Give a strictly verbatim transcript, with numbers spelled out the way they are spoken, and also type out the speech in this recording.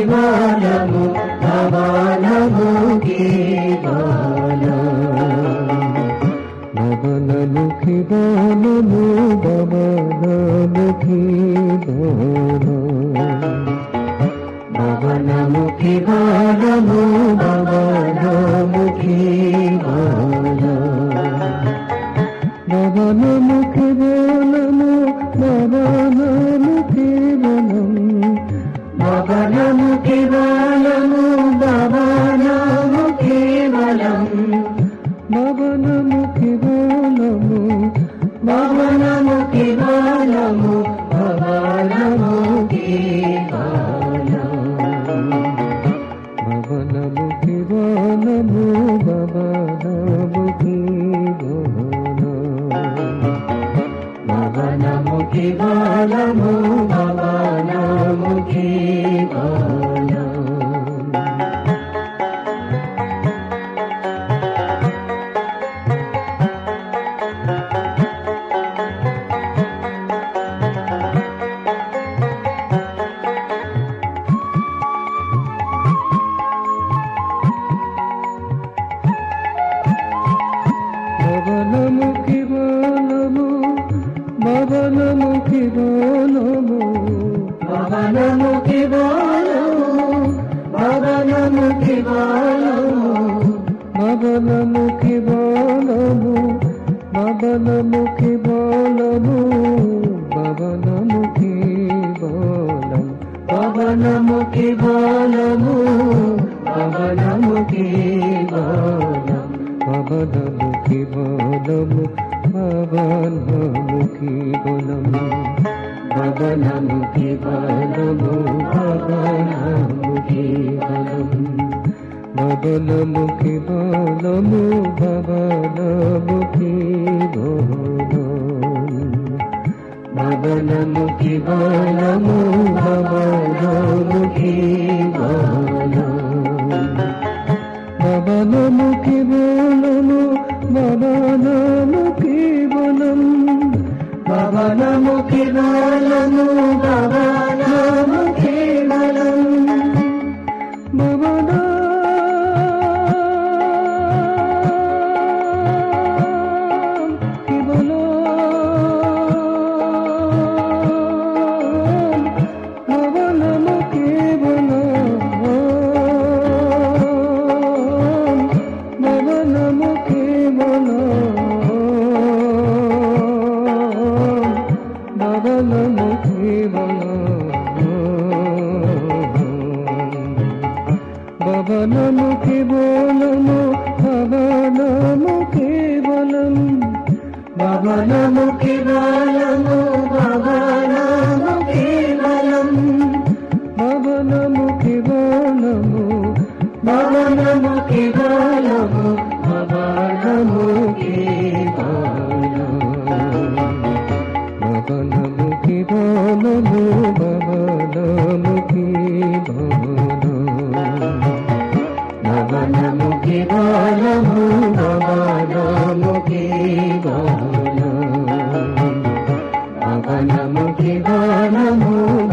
బలము భవనముఖి భవనముఖి బలము భవనముఖి భవనముఖి బలము భవనముఖి భవనముఖి బలము భవనముఖి భవనముఖి బలము భవనముఖి బలము భవనముఖి బలము భవనముఖి బలము భవనముఖి భవనముఖి బలము భవనముఖి భవనముఖి బలము భవనముఖి భవనముఖి బలము భవనముఖి బలము భవనముఖి బలము భవనముఖి బలము భవనముఖి బలము భవనముఖి బలము భవనముఖి బలము భవనముఖి బలము భవనముఖి బలము భవనముఖి బలము భవనముఖి బలము భవనముఖి బలము భవనముఖి బలము భవనముఖి బలము భవనముఖి భవనముఖి బలము భవనముఖి భవనముఖి బలము భవనముఖి బలము భవనముఖి బలము భవనముఖి బలము భవనముఖి బలము భవనముఖి బలము భవనముఖి బలము భవనముఖి బలము భవనముఖి బలము భవనముఖి బలము భవనముఖి బలము భవనముఖి బలము భవనముఖి బలము భవనముఖి బలము భవనముఖి భవనముఖి బలము భవనముఖి భవనముఖి బలము భవనముఖి భవనముఖి బలము